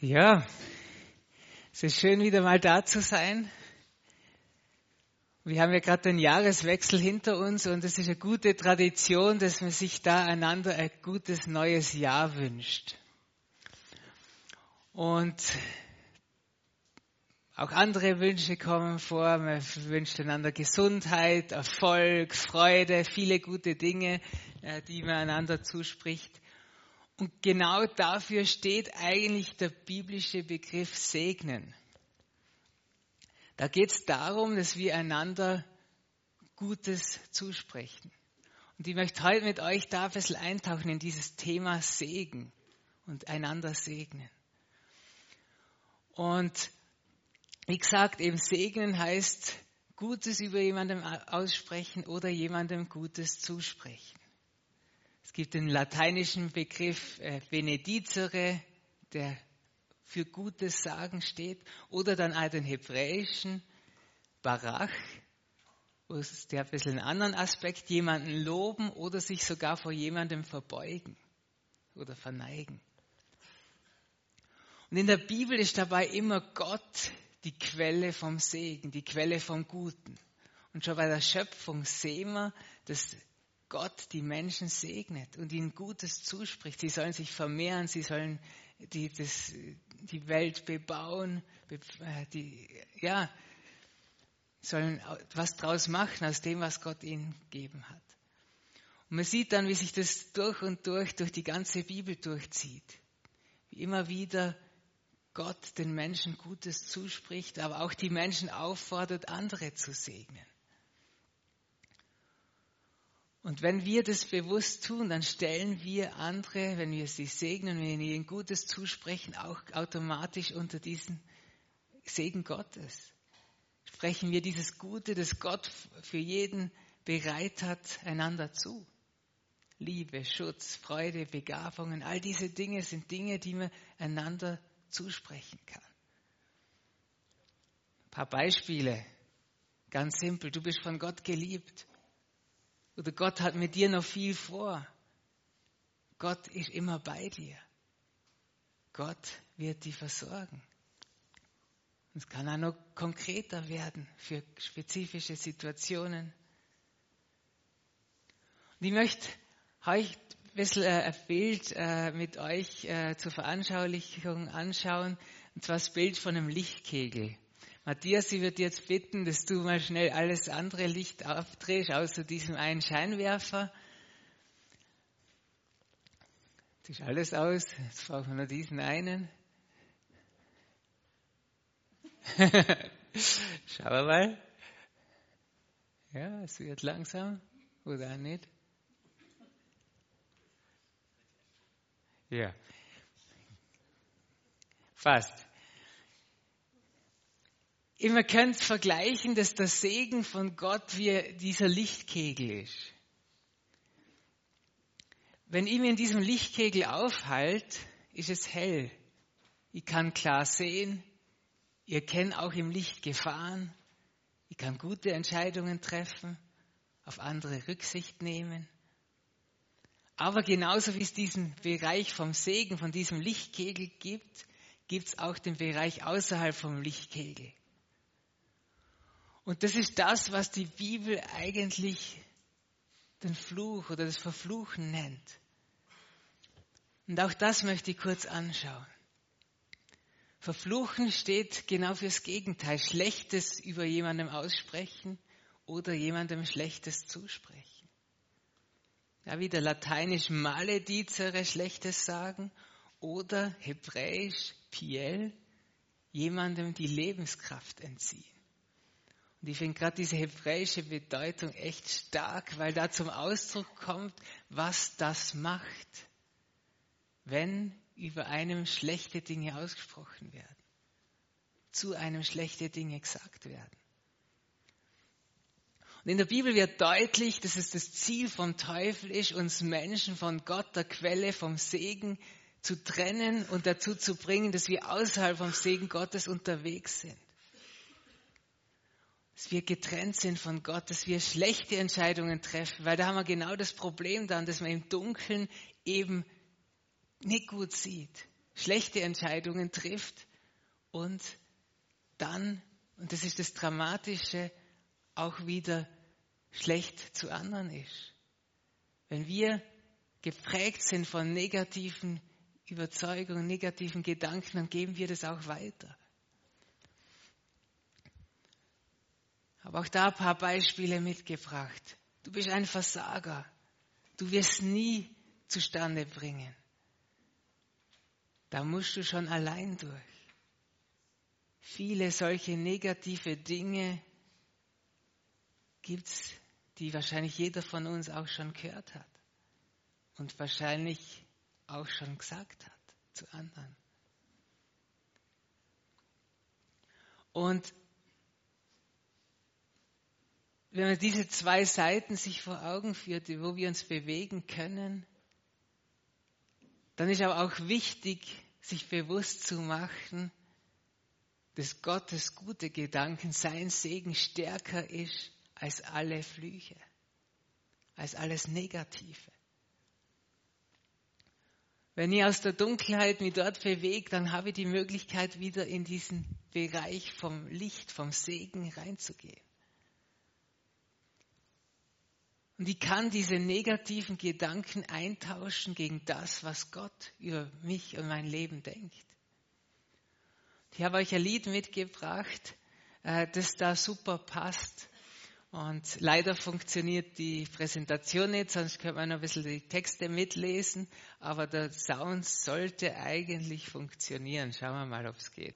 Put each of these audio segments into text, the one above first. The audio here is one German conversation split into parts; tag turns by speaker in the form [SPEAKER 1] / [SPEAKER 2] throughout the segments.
[SPEAKER 1] Ja, es ist schön, wieder mal da zu sein. Wir haben ja gerade den Jahreswechsel hinter uns und es ist eine gute Tradition, dass man sich da einander ein gutes neues Jahr wünscht. Und auch andere Wünsche kommen vor. Man wünscht einander Gesundheit, Erfolg, Freude, viele gute Dinge, die man einander zuspricht. Und genau dafür steht eigentlich der biblische Begriff segnen. Da geht es darum, dass wir einander Gutes zusprechen. Und ich möchte heute mit euch da ein bisschen eintauchen in dieses Thema Segen und einander segnen. Und wie gesagt, eben segnen heißt Gutes über jemandem aussprechen oder jemandem Gutes zusprechen. Es gibt den lateinischen Begriff benedicere, der für Gutes sagen steht, oder dann auch den hebräischen barach, wo es der ein bisschen einen anderen Aspekt, jemanden loben oder sich sogar vor jemandem verbeugen oder verneigen. Und in der Bibel ist dabei immer Gott die Quelle vom Segen, die Quelle vom Guten. Und schon bei der Schöpfung sehen wir, dass Gott die Menschen segnet und ihnen Gutes zuspricht. Sie sollen sich vermehren, sie sollen die Welt bebauen, sollen was draus machen aus dem, was Gott ihnen gegeben hat. Und man sieht dann, wie sich das durch und durch die ganze Bibel durchzieht. Wie immer wieder Gott den Menschen Gutes zuspricht, aber auch die Menschen auffordert, andere zu segnen. Und wenn wir das bewusst tun, dann stellen wir andere, wenn wir sie segnen, wenn wir ihnen Gutes zusprechen, auch automatisch unter diesen Segen Gottes. Sprechen wir dieses Gute, das Gott für jeden bereit hat, einander zu. Liebe, Schutz, Freude, Begabungen, all diese Dinge sind Dinge, die man einander zusprechen kann. Ein paar Beispiele, ganz simpel. Du bist von Gott geliebt. Oder Gott hat mit dir noch viel vor. Gott ist immer bei dir. Gott wird dich versorgen. Es kann auch noch konkreter werden für spezifische Situationen. Und ich möchte euch ein bisschen ein Bild mit euch zur Veranschaulichung anschauen. Und zwar das Bild von einem Lichtkegel. Matthias, ich würde jetzt bitten, dass du mal schnell alles andere Licht aufdrehst, außer diesem einen Scheinwerfer. Das ist alles aus. Jetzt brauchen wir nur diesen einen. Schauen wir mal. Ja, es wird langsam. Oder auch nicht. Ja. Fast. Man könnte vergleichen, dass der Segen von Gott wie dieser Lichtkegel ist. Wenn ich mich in diesem Lichtkegel aufhalte, ist es hell. Ich kann klar sehen. Ich erkenne auch im Licht Gefahren. Ich kann gute Entscheidungen treffen, auf andere Rücksicht nehmen. Aber genauso wie es diesen Bereich vom Segen, von diesem Lichtkegel gibt, gibt es auch den Bereich außerhalb vom Lichtkegel. Und das ist das, was die Bibel eigentlich den Fluch oder das Verfluchen nennt. Und auch das möchte ich kurz anschauen. Verfluchen steht genau fürs Gegenteil. Schlechtes über jemandem aussprechen oder jemandem Schlechtes zusprechen. Ja, wieder lateinisch maledicere, Schlechtes sagen, oder hebräisch piel, jemandem die Lebenskraft entziehen. Und ich finde gerade diese hebräische Bedeutung echt stark, weil da zum Ausdruck kommt, was das macht, wenn über einem schlechte Dinge ausgesprochen werden, zu einem schlechte Dinge gesagt werden. Und in der Bibel wird deutlich, dass es das Ziel vom Teufel ist, uns Menschen von Gott, der Quelle, vom Segen zu trennen und dazu zu bringen, dass wir außerhalb vom Segen Gottes unterwegs sind. Dass wir getrennt sind von Gott, dass wir schlechte Entscheidungen treffen, weil da haben wir genau das Problem dann, dass man im Dunkeln eben nicht gut sieht. schlechte Entscheidungen trifft und dann, und das ist das Dramatische, auch wieder schlecht zu anderen ist. Wenn wir geprägt sind von negativen Überzeugungen, negativen Gedanken, dann geben wir das auch weiter. Ich habe auch da ein paar Beispiele mitgebracht. Du bist ein Versager. Du wirst nie zustande bringen. Da musst du schon allein durch. Viele solche negative Dinge gibt es, die wahrscheinlich jeder von uns auch schon gehört hat und wahrscheinlich auch schon gesagt hat zu anderen. Und wenn man diese zwei Seiten sich vor Augen führt, wo wir uns bewegen können, dann ist aber auch wichtig, sich bewusst zu machen, dass Gottes gute Gedanken, sein Segen stärker ist als alle Flüche, als alles Negative. Wenn ich aus der Dunkelheit mich dort bewege, dann habe ich die Möglichkeit, wieder in diesen Bereich vom Licht, vom Segen reinzugehen. Und ich kann diese negativen Gedanken eintauschen gegen das, was Gott über mich und mein Leben denkt. Ich habe euch ein Lied mitgebracht, das da super passt. Und leider funktioniert die Präsentation nicht, sonst könnte man noch ein bisschen die Texte mitlesen. Aber der Sound sollte eigentlich funktionieren. Schauen wir mal, ob es geht.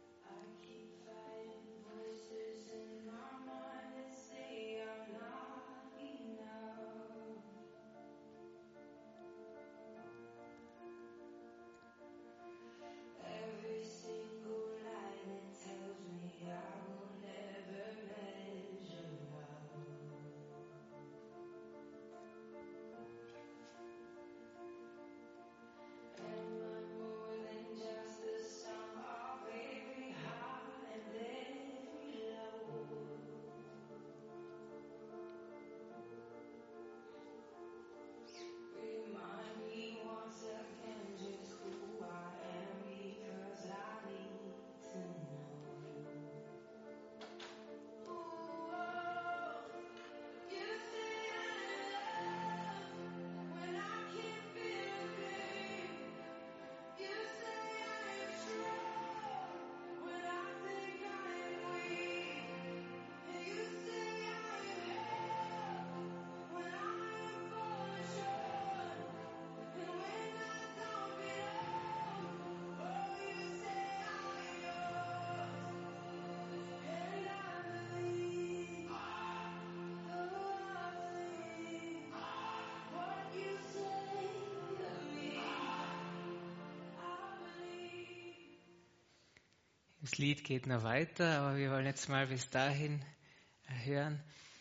[SPEAKER 1] Das Lied geht noch weiter, aber wir wollen jetzt mal bis dahin hören.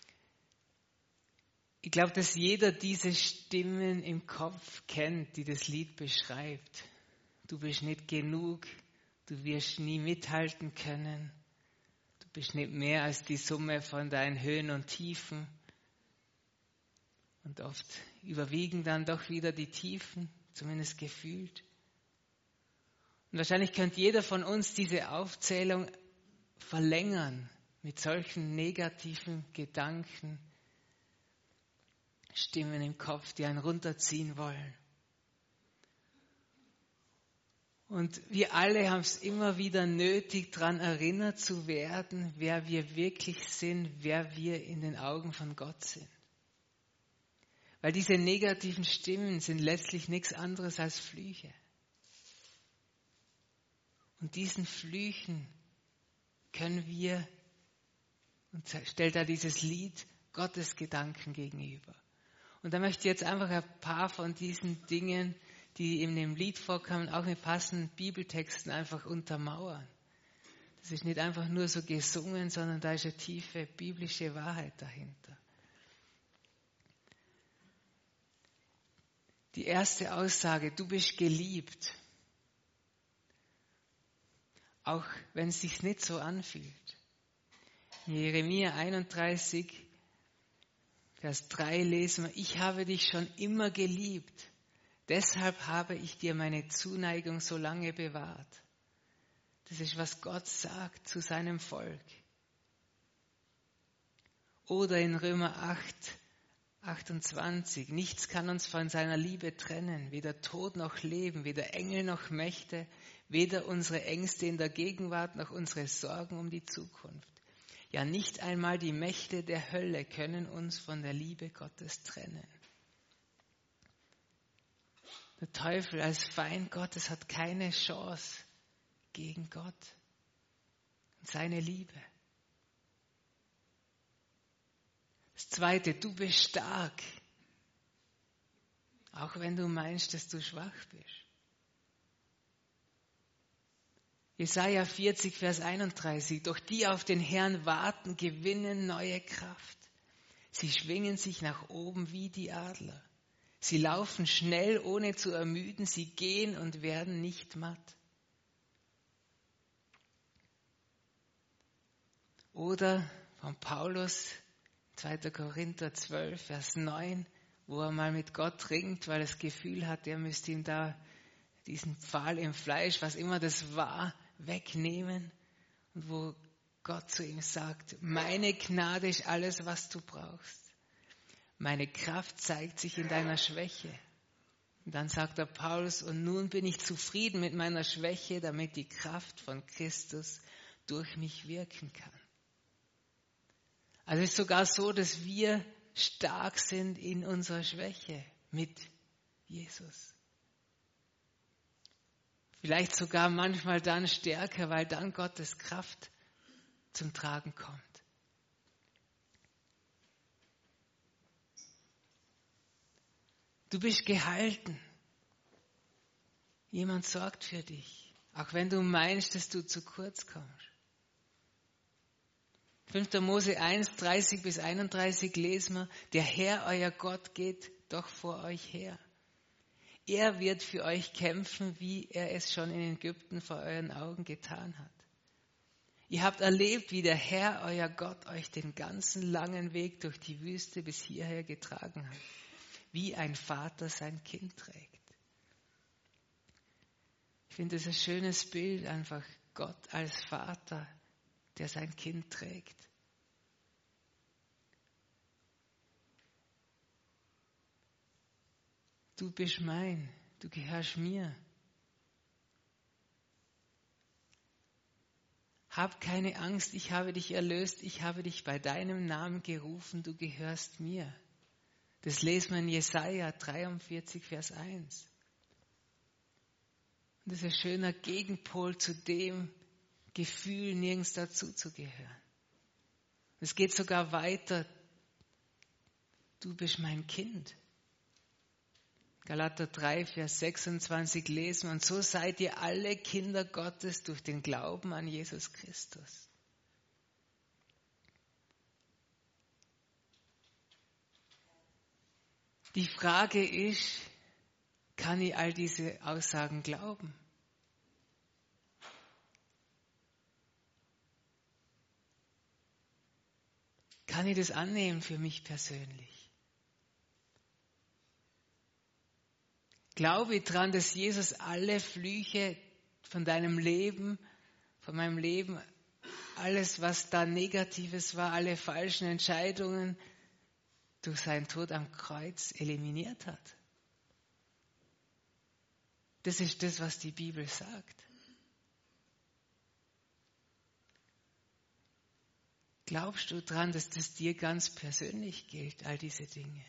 [SPEAKER 1] Ich glaube, dass jeder diese Stimmen im Kopf kennt, die das Lied beschreibt. Du bist nicht genug, du wirst nie mithalten können, du bist nicht mehr als die Summe von deinen Höhen und Tiefen. Und oft überwiegen dann doch wieder die Tiefen, zumindest gefühlt. Und wahrscheinlich könnte jeder von uns diese Aufzählung verlängern mit solchen negativen Gedanken, Stimmen im Kopf, die einen runterziehen wollen. Und wir alle haben es immer wieder nötig, daran erinnert zu werden, wer wir wirklich sind, wer wir in den Augen von Gott sind. Weil diese negativen Stimmen sind letztlich nichts anderes als Flüche. Und diesen Flüchen können wir, und stellt da dieses Lied, Gottes Gedanken gegenüber. Und da möchte ich jetzt einfach ein paar von diesen Dingen, die in dem Lied vorkommen, auch mit passenden Bibeltexten einfach untermauern. Das ist nicht einfach nur so gesungen, sondern da ist eine tiefe biblische Wahrheit dahinter. Die erste Aussage, du bist geliebt. Auch wenn es sich nicht so anfühlt. In Jeremia 31, Vers 3 lesen wir, ich habe dich schon immer geliebt. Deshalb habe ich dir meine Zuneigung so lange bewahrt. Das ist, was Gott sagt zu seinem Volk. Oder in Römer 8, 28. Nichts kann uns von seiner Liebe trennen, weder Tod noch Leben, weder Engel noch Mächte, weder unsere Ängste in der Gegenwart noch unsere Sorgen um die Zukunft. Ja, nicht einmal die Mächte der Hölle können uns von der Liebe Gottes trennen. Der Teufel als Feind Gottes hat keine Chance gegen Gott und seine Liebe. Das Zweite, du bist stark, auch wenn du meinst, dass du schwach bist. Jesaja 40, Vers 31. Doch die auf den Herrn warten, gewinnen neue Kraft. Sie schwingen sich nach oben wie die Adler. Sie laufen schnell, ohne zu ermüden. Sie gehen und werden nicht matt. Oder von Paulus, 2. Korinther 12, Vers 9, wo er mal mit Gott ringt, weil er das Gefühl hat, er müsste ihm da diesen Pfahl im Fleisch, was immer das war, wegnehmen. Und wo Gott zu ihm sagt, meine Gnade ist alles, was du brauchst. Meine Kraft zeigt sich in deiner Schwäche. Und dann sagt der Paulus, und nun bin ich zufrieden mit meiner Schwäche, damit die Kraft von Christus durch mich wirken kann. Also es ist sogar so, dass wir stark sind in unserer Schwäche mit Jesus. Vielleicht sogar manchmal dann stärker, weil dann Gottes Kraft zum Tragen kommt. Du bist gehalten. Jemand sorgt für dich, auch wenn du meinst, dass du zu kurz kommst. 5. Mose 1, 30 bis 31 lesen wir, der Herr, euer Gott, geht doch vor euch her. Er wird für euch kämpfen, wie er es schon in Ägypten vor euren Augen getan hat. Ihr habt erlebt, wie der Herr, euer Gott, euch den ganzen langen Weg durch die Wüste bis hierher getragen hat, wie ein Vater sein Kind trägt. Ich finde es ein schönes Bild, einfach Gott als Vater, der sein Kind trägt. Du bist mein, du gehörst mir. Hab keine Angst, ich habe dich erlöst, ich habe dich bei deinem Namen gerufen, du gehörst mir. Das lesen wir in Jesaja 43, Vers 1. Und das ist ein schöner Gegenpol zu dem Gefühl, nirgends dazuzugehören. Es geht sogar weiter. Du bist mein Kind. Galater 3, Vers 26 lesen. Und so seid ihr alle Kinder Gottes durch den Glauben an Jesus Christus. Die Frage ist, kann ich all diese Aussagen glauben? Kann ich das annehmen für mich persönlich? Glaube ich daran, dass Jesus alle Flüche von deinem Leben, von meinem Leben, alles, was da Negatives war, alle falschen Entscheidungen, durch seinen Tod am Kreuz eliminiert hat? Das ist das, was die Bibel sagt. Glaubst du daran, dass das dir ganz persönlich gilt, all diese Dinge?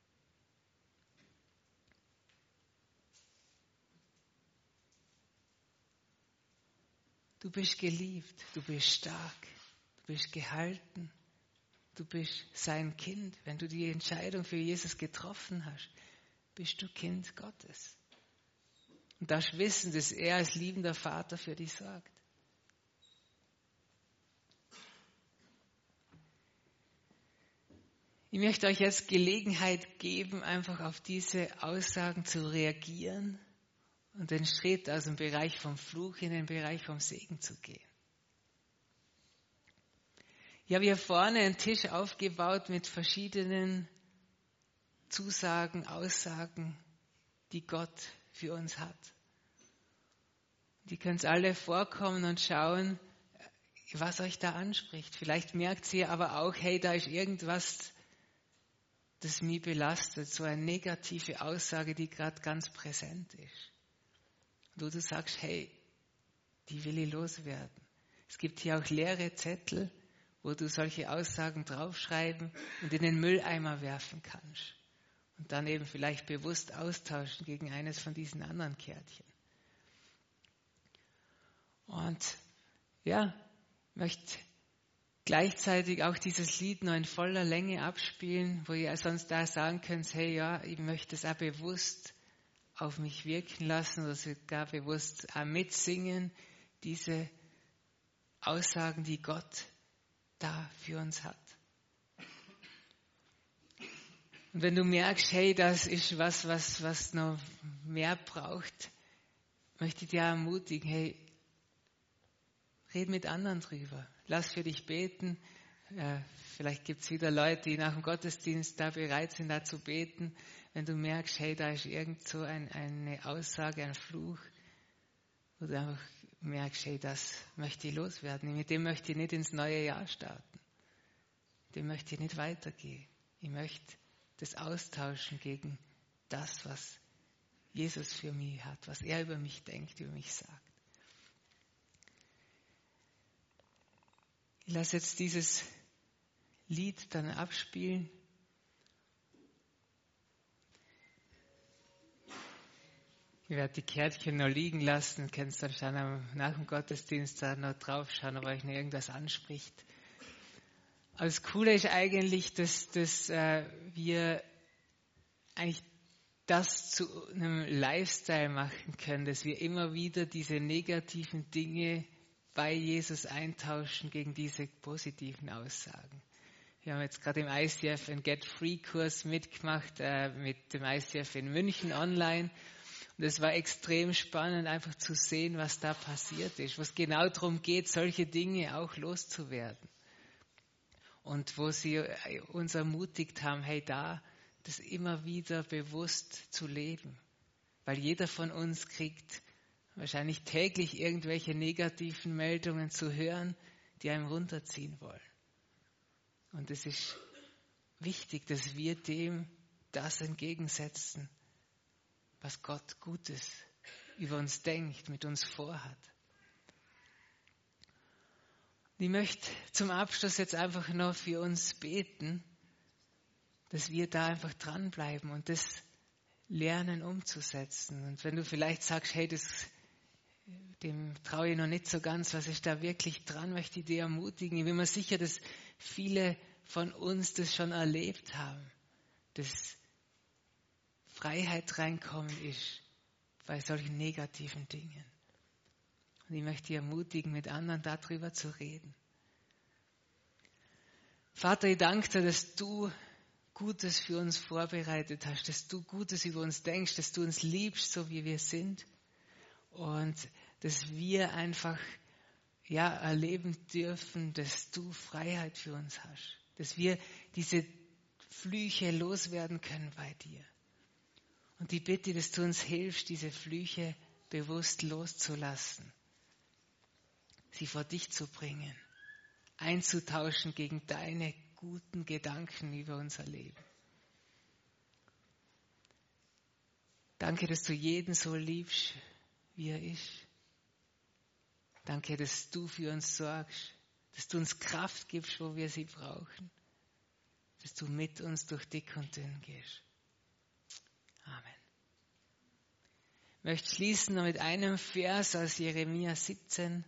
[SPEAKER 1] Du bist geliebt, du bist stark, du bist gehalten, du bist sein Kind. Wenn du die Entscheidung für Jesus getroffen hast, bist du Kind Gottes. Und darfst wissen, dass er als liebender Vater für dich sorgt. Ich möchte euch jetzt Gelegenheit geben, einfach auf diese Aussagen zu reagieren und den Schritt aus dem Bereich vom Fluch in den Bereich vom Segen zu gehen. Ich habe hier vorne einen Tisch aufgebaut mit verschiedenen Zusagen, Aussagen, die Gott für uns hat. Die könnt alle vorkommen und schauen, was euch da anspricht. Vielleicht merkt ihr aber auch, hey, da ist irgendwas, das mich belastet, so eine negative Aussage, die gerade ganz präsent ist. Wo du sagst, hey, die will ich loswerden. Es gibt hier auch leere Zettel, wo du solche Aussagen draufschreiben und in den Mülleimer werfen kannst. Und dann eben vielleicht bewusst austauschen gegen eines von diesen anderen Kärtchen. Und ja, ich möchte gleichzeitig auch dieses Lied noch in voller Länge abspielen, wo ihr sonst da sagen könnt, hey ja, ich möchte es auch bewusst auf mich wirken lassen oder sogar bewusst auch mitsingen, diese Aussagen, die Gott da für uns hat. Und wenn du merkst, hey, das ist was noch mehr braucht, möchte ich dir ermutigen, hey, red mit anderen drüber. Lass für dich beten. Vielleicht gibt es wieder Leute, die nach dem Gottesdienst da bereit sind, da zu beten. Wenn du merkst, hey, da ist irgend so eine Aussage, ein Fluch, wo du einfach merkst, hey, das möchte ich loswerden. Mit dem möchte ich nicht ins neue Jahr starten. Mit dem möchte ich nicht weitergehen. Ich möchte das austauschen gegen das, was Jesus für mich hat, was er über mich denkt, über mich sagt. Ich lasse jetzt dieses Lied dann abspielen. Ich werde die Kärtchen noch liegen lassen, könnt dann schon nach dem Gottesdienst da noch draufschauen, ob euch noch irgendwas anspricht. Aber das Coole ist eigentlich, dass wir eigentlich das zu einem Lifestyle machen können, dass wir immer wieder diese negativen Dinge bei Jesus eintauschen gegen diese positiven Aussagen. Wir haben jetzt gerade im ICF einen Get-Free-Kurs mitgemacht, mit dem ICF in München online. Und es war extrem spannend, einfach zu sehen, was da passiert ist, was genau darum geht, solche Dinge auch loszuwerden. Und wo sie uns ermutigt haben, hey, da das immer wieder bewusst zu leben. Weil jeder von uns kriegt wahrscheinlich täglich irgendwelche negativen Meldungen zu hören, die einem runterziehen wollen. Und es ist wichtig, dass wir dem das entgegensetzen, was Gott Gutes über uns denkt, mit uns vorhat. Ich möchte zum Abschluss jetzt einfach noch für uns beten, dass wir da einfach dranbleiben und das lernen umzusetzen. Und wenn du vielleicht sagst, hey, dem traue ich noch nicht so ganz, was ist da wirklich dran, möchte ich dir ermutigen. Ich bin mir sicher, dass viele von uns das schon erlebt haben, dass Freiheit reinkommen ist bei solchen negativen Dingen. Und ich möchte dich ermutigen, mit anderen darüber zu reden. Vater, ich danke dir, dass du Gutes für uns vorbereitet hast, dass du Gutes über uns denkst, dass du uns liebst, so wie wir sind. Und dass wir einfach erleben dürfen, dass du Freiheit für uns hast. Dass wir diese Flüche loswerden können bei dir. Und ich bitte, dass du uns hilfst, diese Flüche bewusst loszulassen. Sie vor dich zu bringen. Einzutauschen gegen deine guten Gedanken über unser Leben. Danke, dass du jeden so liebst, wie er ist. Danke, dass du für uns sorgst, dass du uns Kraft gibst, wo wir sie brauchen, dass du mit uns durch dick und dünn gehst. Amen. Ich möchte schließen noch mit einem Vers aus Jeremia 17,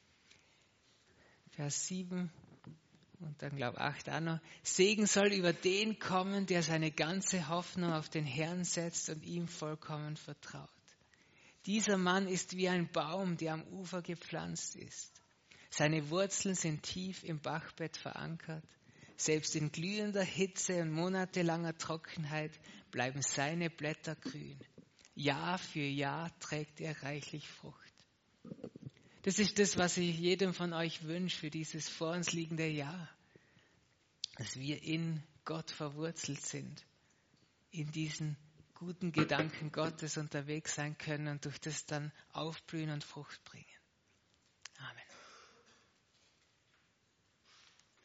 [SPEAKER 1] Vers 7 und dann glaube ich 8 auch noch. Segen soll über den kommen, der seine ganze Hoffnung auf den Herrn setzt und ihm vollkommen vertraut. Dieser Mann ist wie ein Baum, der am Ufer gepflanzt ist. Seine Wurzeln sind tief im Bachbett verankert. Selbst in glühender Hitze und monatelanger Trockenheit bleiben seine Blätter grün. Jahr für Jahr trägt er reichlich Frucht. Das ist das, was ich jedem von euch wünsche für dieses vor uns liegende Jahr. Dass wir in Gott verwurzelt sind. In diesen guten Gedanken Gottes unterwegs sein können und durch das dann aufblühen und Frucht bringen.